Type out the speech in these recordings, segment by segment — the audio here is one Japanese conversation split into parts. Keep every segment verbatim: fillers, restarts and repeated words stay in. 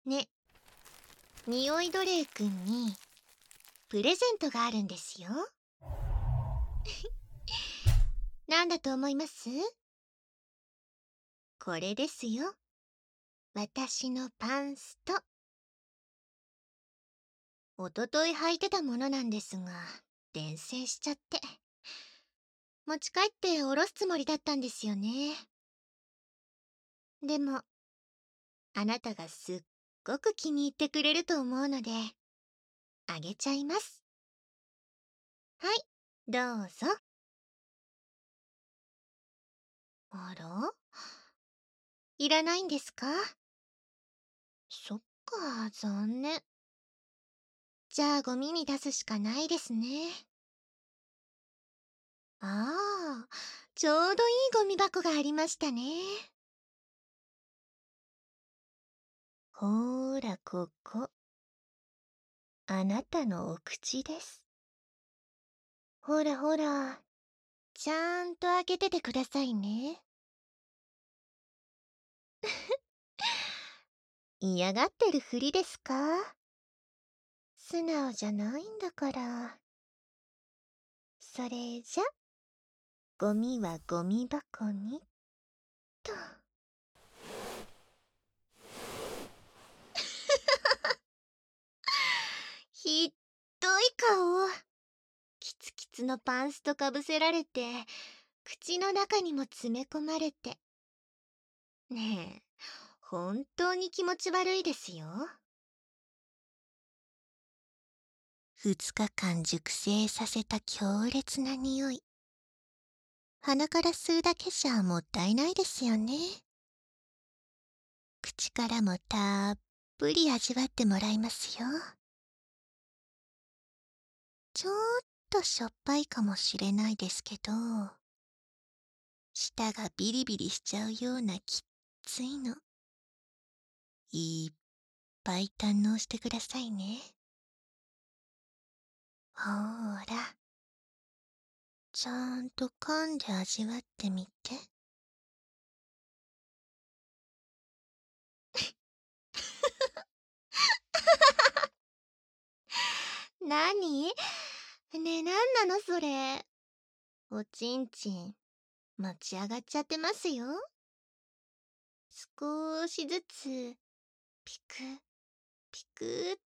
ね、匂い奴隷くんにプレゼントがあるんですよ。なんだと思います？これですよ。私のパンスト。おととい履いてたものなんですが、伝染しちゃって。持ち帰っておろすつもりだったんですよね。でも、あなたがすっごく気に入ってくれると思うので、あげちゃいます。はい、どうぞ。あら？いらないんですか？そっか、残念。じゃあゴミに出すしかないですね。ああ、ちょうどいいゴミ箱がありましたね。ほーら、ここ。あなたのお口です。ほらほら、ちゃんと開けててくださいね。嫌がってるふりですか？素直じゃないんだから。それじゃ、ゴミはゴミ箱に、と。ひっどい顔。キツキツのパンストかぶせられて、口の中にも詰め込まれて。ねえ、本当に気持ち悪いですよ。二日間熟成させた強烈な匂い。鼻から吸うだけじゃもったいないですよね。口からもたっぷり味わってもらいますよ。ちょっとしょっぱいかもしれないですけど、舌がビリビリしちゃうようなきっついの。いっぱい堪能してくださいね。ほーら、ちゃんと噛んで味わってみて。なに？ねえ、なんなのそれ。おちんちん、持ち上がっちゃってますよ。少しずつ、ピク、ピクって。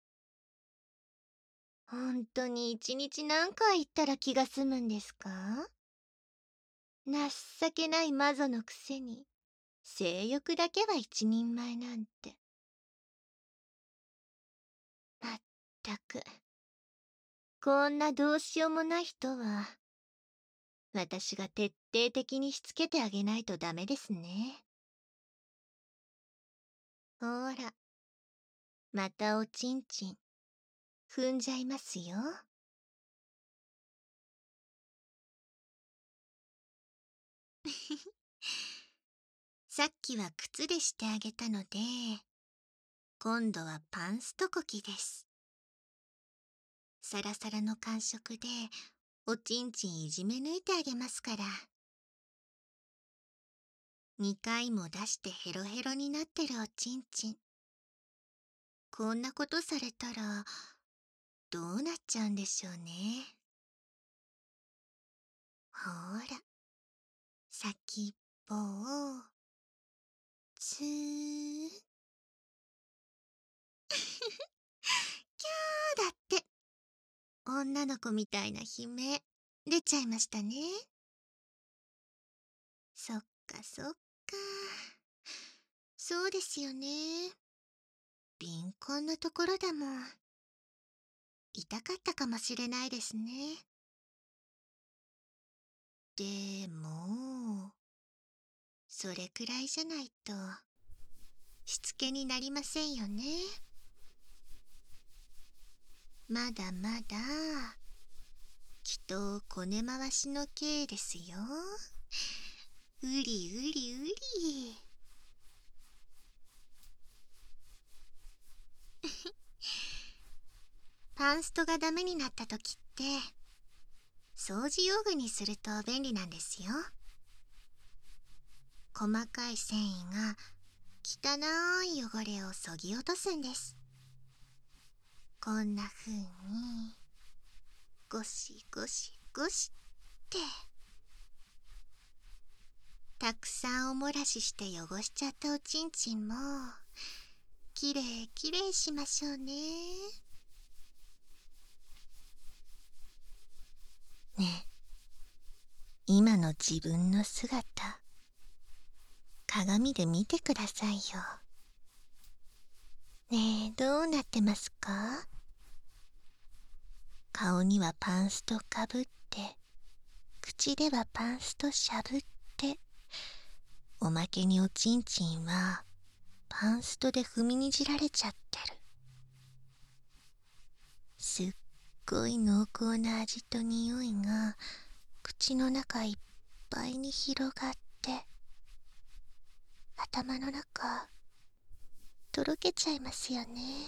ほんとに一日何回言ったら気が済むんですか？情けない魔女のくせに、性欲だけは一人前なんて。まったく。こんなどうしようもない人は、私が徹底的にしつけてあげないとダメですね。ほら、またおちんちん、踏んじゃいますよ。さっきは靴でしてあげたので、今度はパンストコキです。サラサラの感触で、おちんちんいじめ抜いてあげますから。にかいも出してヘロヘロになってるおちんちん。こんなことされたら、どうなっちゃうんでしょうね。ほーら、先っぽを、つー。キャーだって。女の子みたいな悲鳴、出ちゃいましたね。そっかそっか。そうですよね。敏感なところだもん。痛かったかもしれないですね。でも、それくらいじゃないと、しつけになりませんよね。まだまだ、きっとこね回しの刑ですよ。うりうりうり。パンストがダメになった時って、掃除用具にすると便利なんですよ。細かい繊維が汚い汚れをそぎ落とすんです。こんな風にゴシゴシゴシって、たくさんおもらしして汚しちゃったおちんちんもきれいきれいしましょうね。ねえ、今の自分の姿、鏡で見てくださいよ。ねえ、どうなってますか？顔にはパンストかぶって、口ではパンストしゃぶって、おまけにおちんちんはパンストで踏みにじられちゃってる。すっごい濃厚な味と匂いが口の中いっぱいに広がって、頭の中とろけちゃいますよね。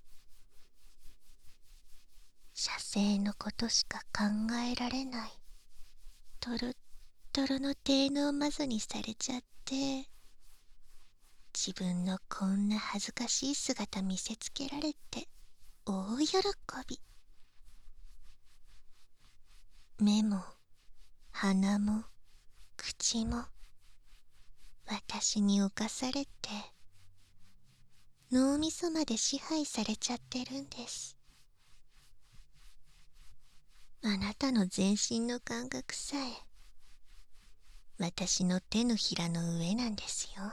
射精のことしか考えられないトロットロの低能マゾにされちゃって、自分のこんな恥ずかしい姿見せつけられて大喜び。目も鼻も口も私に侵されて、脳みそまで支配されちゃってるんです。あなたの全身の感覚さえ私の手のひらの上なんですよ。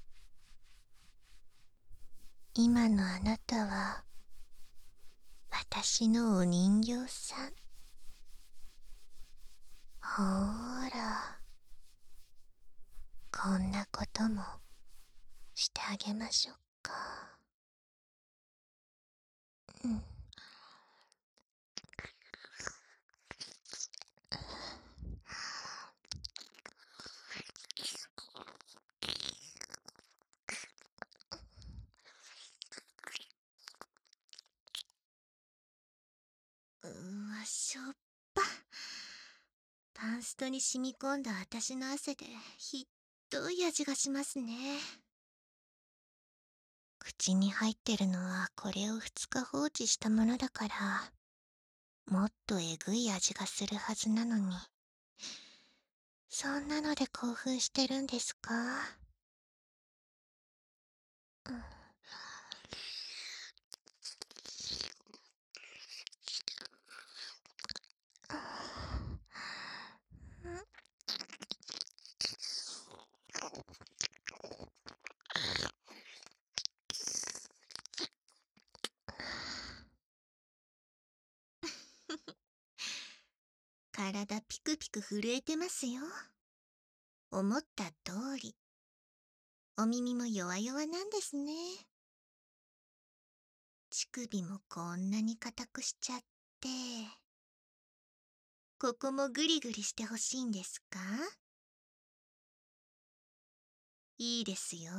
今のあなたは私のお人形さん。ほーら、こんなこともしてあげましょうか。うん。うわ、しょっぱ。パンストに染み込んだ私の汗でひっどい味がしますね。口に入ってるのはこれをふつか放置したものだから、もっとえぐい味がするはずなのに、そんなので興奮してるんですか？うん。体ピクピク震えてますよ。思った通り、お耳も弱々なんですね。乳首もこんなに硬くしちゃって、ここもグリグリしてほしいんですか？いいですよ。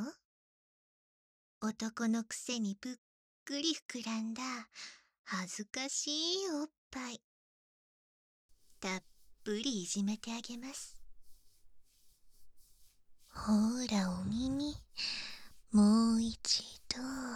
男のくせにぷっくり膨らんだ恥ずかしいおっぱい、たっぷりいじめてあげます。ほーらお耳、もう一度。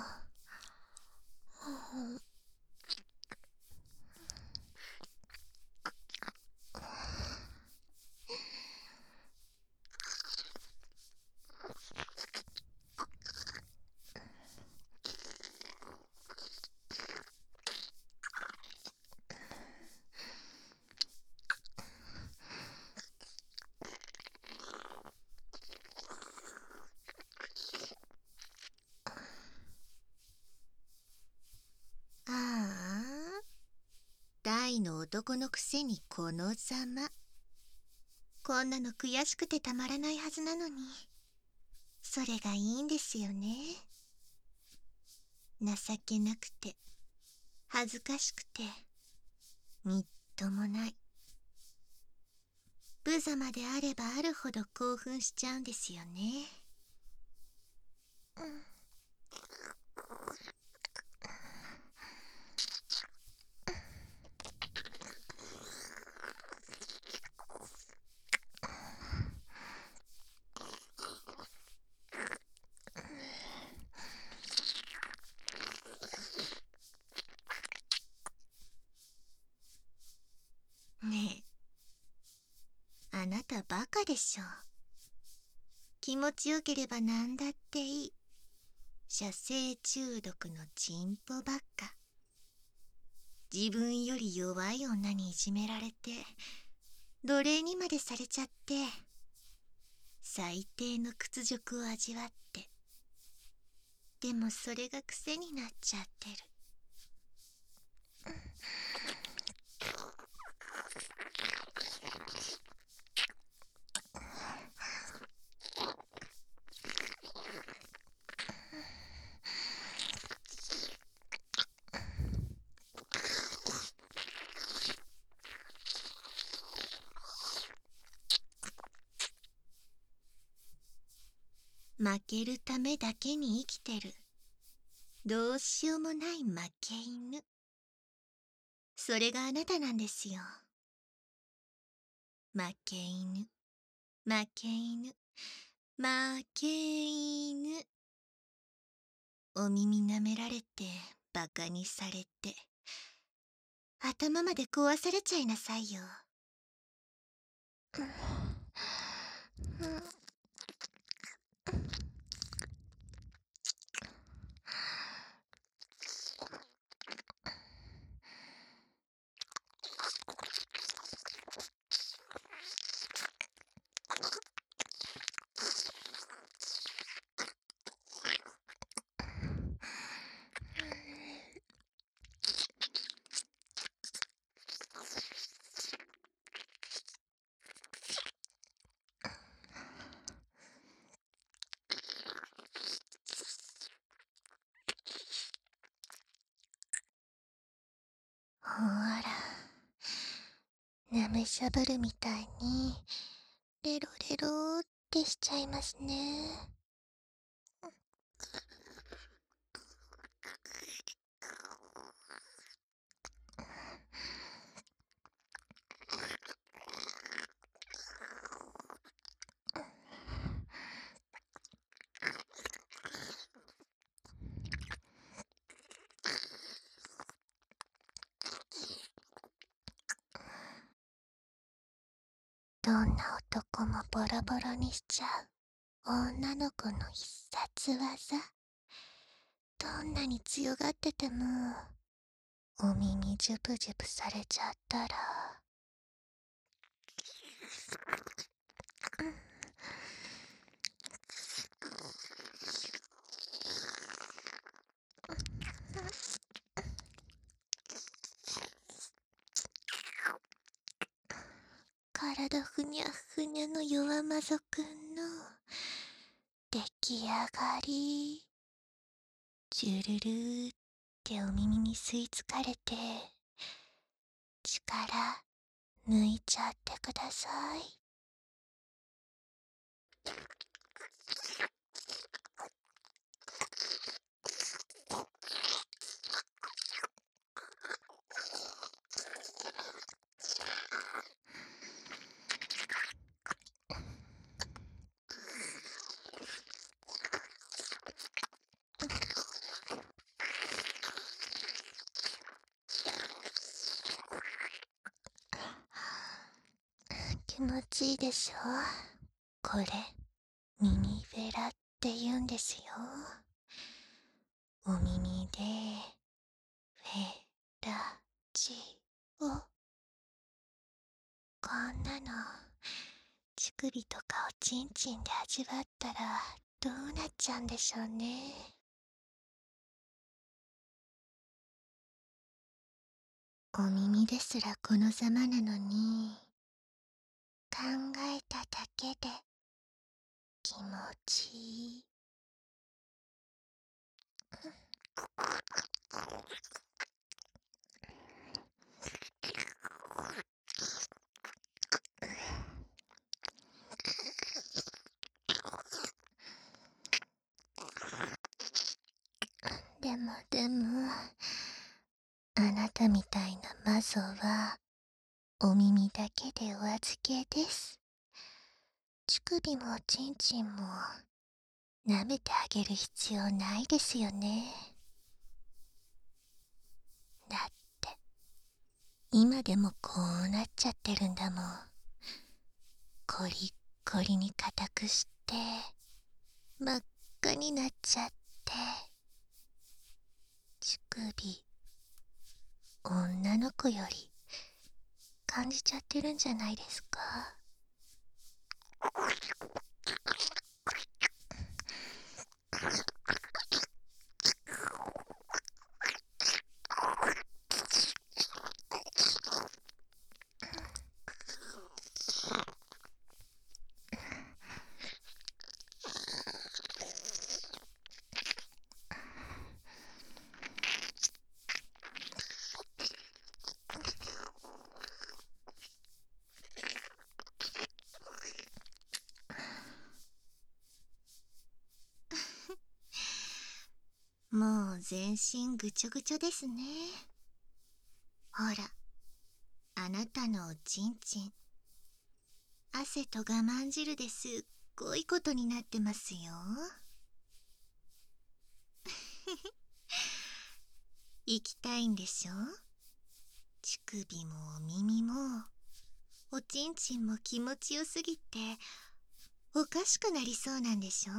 ああ、大の男のくせにこのざま。こんなの悔しくてたまらないはずなのに、それがいいんですよね。情けなくて恥ずかしくてみっともない。無様であればあるほど興奮しちゃうんですよね。うん。 でしょう。気持ちよければなんだっていい。射精中毒のチンポばっか。自分より弱い女にいじめられて奴隷にまでされちゃって、最低の屈辱を味わって、でもそれが癖になっちゃってる。負けるためだけに生きてる。どうしようもない負け犬。それがあなたなんですよ。負け犬、負け犬、負け犬。お耳舐められて、バカにされて、頭まで壊されちゃいなさいよ。ほら、なめしゃぶるみたいにレロレロってしちゃいますね。どんな男もボロボロにしちゃう女の子の必殺技。どんなに強がっててもお耳ジュブジュブされちゃったら、体ふにゃふにゃの弱魔族くんの出来上がり。ジュルルーってお耳に吸い付かれて、力抜いちゃってください。気持ちいいでしょ。これ耳フェラって言うんですよ。お耳でフェラチオ。こんなの乳首とかをチンチンで味わったらどうなっちゃうんでしょうね。お耳ですらこのざまなのに、考えただけで気持ちいい。でもでも、あなたみたいな魔女はお耳だけでお預けです。乳首もチンチンも舐めてあげる必要ないですよね。だって今でもこうなっちゃってるんだもん。コリッこりに固くして真っ赤になっちゃって、乳首女の子より感じちゃってるんじゃないですか。もう全身ぐちょぐちょですね。ほら、あなたのおちんちん、汗と我慢汁ですっごいことになってますよ。行きたいんでしょ？乳首もお耳もおちんちんも気持ちよすぎておかしくなりそうなんでしょ？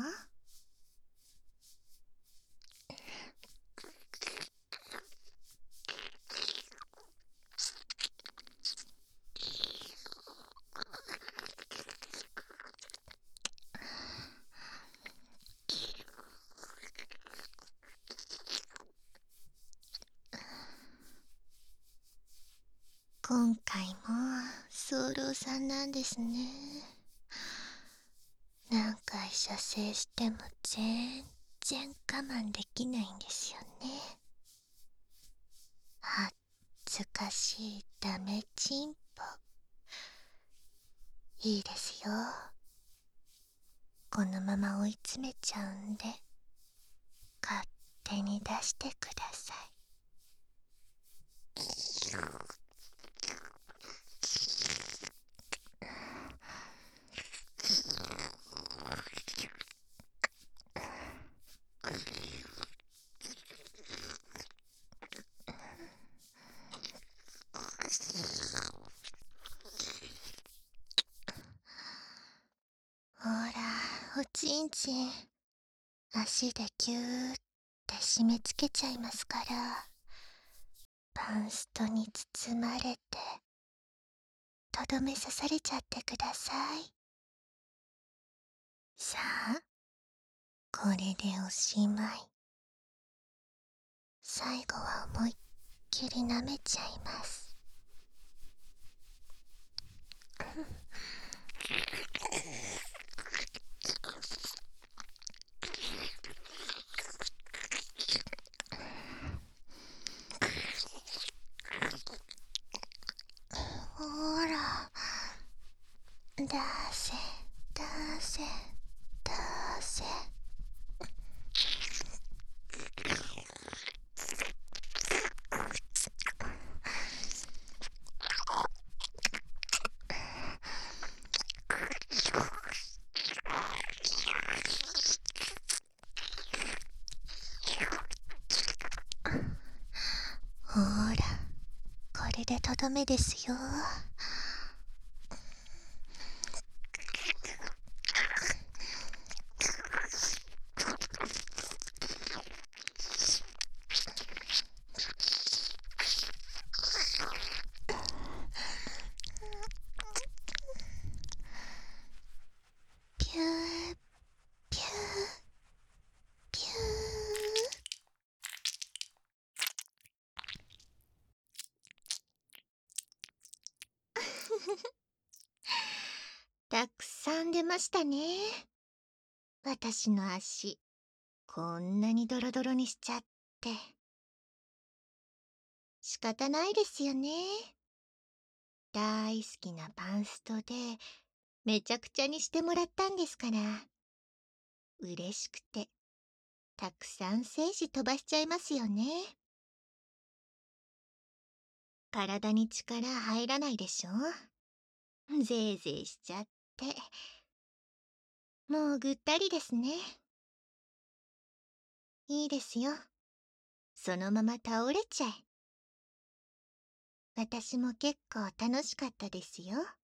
今回も早漏さんなんですね。何回射精しても全然我慢できないんですよね。恥ずかしいダメチンポ。いいですよ。このまま追い詰めちゃうんで勝手に出してください。ほら、おちんちん足でキューって締め付けちゃいますから、パンストに包まれてとどめ刺されちゃってください。さあ、これでおしまい。最後は思いっきり舐めちゃいます。ほら、出せ出せ出せ。ほら、これでとどめですよ。ピューピューピュー。たくさん出ましたね。私の足、こんなにドロドロにしちゃって。仕方ないですよね。大好きなパンストでめちゃくちゃにしてもらったんですから。嬉しくてたくさん精子飛ばしちゃいますよね。体に力入らないでしょ。ぜいぜいしちゃって。もうぐったりですね。いいですよ。そのまま倒れちゃえ。私も結構楽しかったですよ。